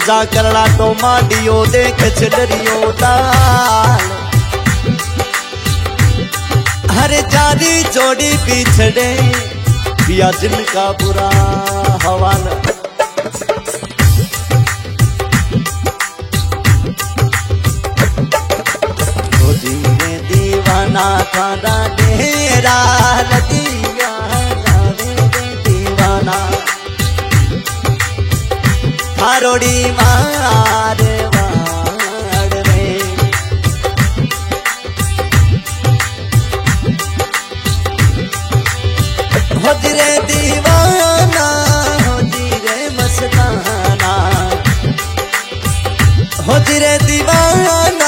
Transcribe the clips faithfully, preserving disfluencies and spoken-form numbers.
जा करला तो माडियो देख छडरियो ताल हरे जारी जोड़ी बिछड़े पिया जिनका बुरा हवाला जीने दीवाना थारा डेरा लगिया दीवाना थारोड़ी मार वाड़ में हो जिरे दीवाना हो जिरे मस्ताना हो जिरे दीवाना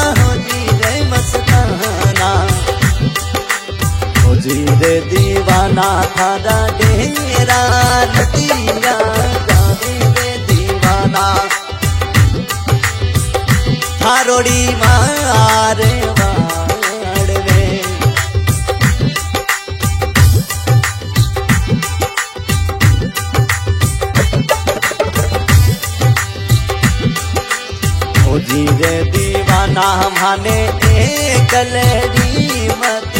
जीरे दीवाना थारा डेरा नदिया जावे रे दीवाना थारोड़ी मारे वाड़ में ओ जीरे दीवाना माने एक लड़ी मत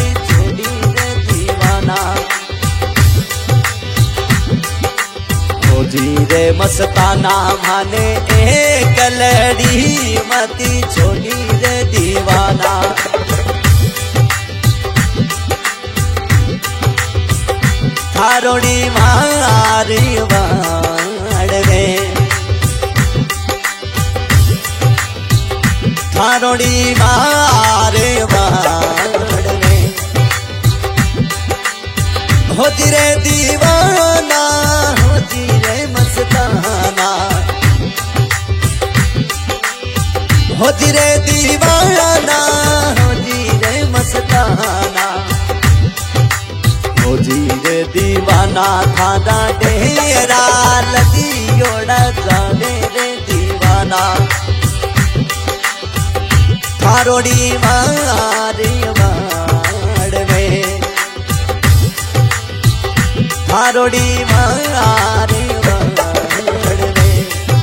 जीरे मस्ताना माने एक लड़ी मती छोड़ी रे दीवाना थारोड़ी मारी वाड़ में थारोड़ी मारे वाड़ में हो जिरे दीवाना हो जिरे मस्ताना हो जिरे दीवाना हो जिरे मस्ताना हो जिरे दीवाना थारा डेरा लगियोड़ा जावे रे दीवाना थारोड़ी मारी वाड़ में थारोड़ी मारे वाड़ में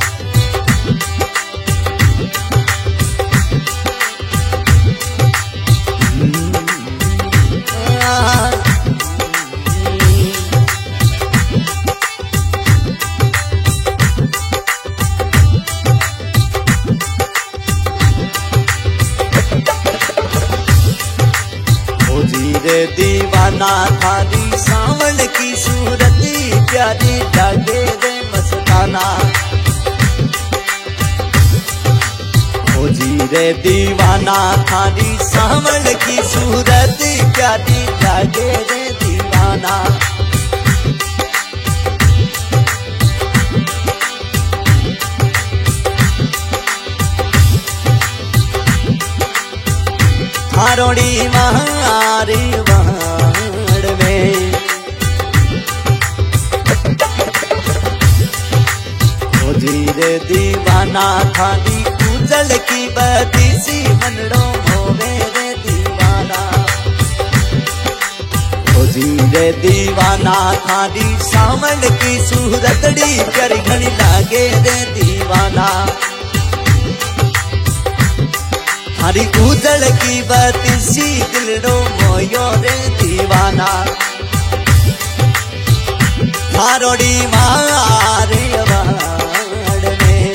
ओ जीरे दीवाना थारी सावल की सूरती प्यारी लागे रे मस्ताना ओ जीरे दीवाना थारी सावल की सूरती प्यारी लागे रे दीवाना थारोड़ी मारी वाड़ में हो जीरे दीवाना थारी उजल की बती सी मनड़ो होवे रे दीवाना हो जीरे दीवाना थारी सावल की सूरतड़ी कर घनी लागे रे दीवाना थारी उजल की बती सी दिलड़ो मोयो रे दीवाना थारोड़ी मारे वाड़ में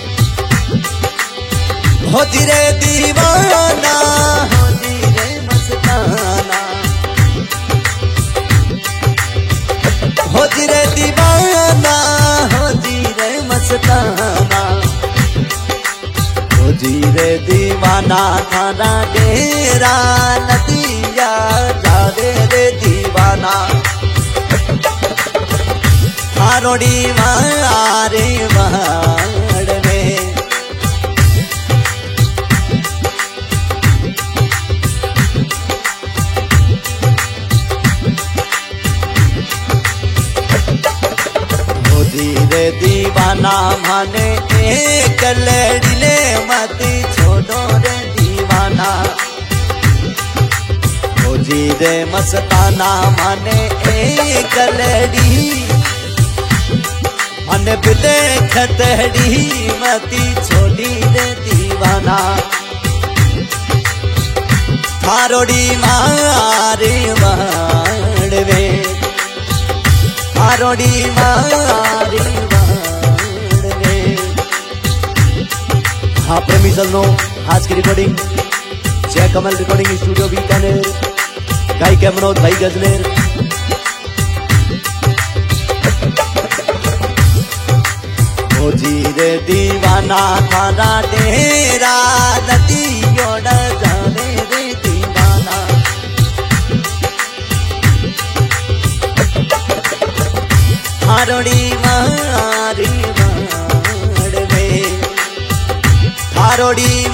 हो जिरे दीवाना हो जिरे मस्ताना हो जिरे दीवाना हो जिरे मस्ताना हो जिरे दीवाना थारा डेरा नदिया जावे रे दीवाना थारोड़ी मारे वाड़ में हो जीरे दीवाना माने एक लड़ी ले मत छोड़ो रे दीवाना हो जीरे मस्ताना माने एक लड़ी मन बिले खतड़ी मती छोड़ी रे दीवाना थारोड़ी मारे वाड़वे थारोड़ी मारे वाड़वे। हाँ प्रेमी सजनों, आज की रिकॉर्डिंग जय कमल रिकॉर्डिंग स्टूडियो बीकानेर, गायक है मनोज भाई गजनेर। जी रे दीवाना थारा डेरा नदियों जाने रे दीवाना थारोड़ी मारी माड़वे थारोड़ी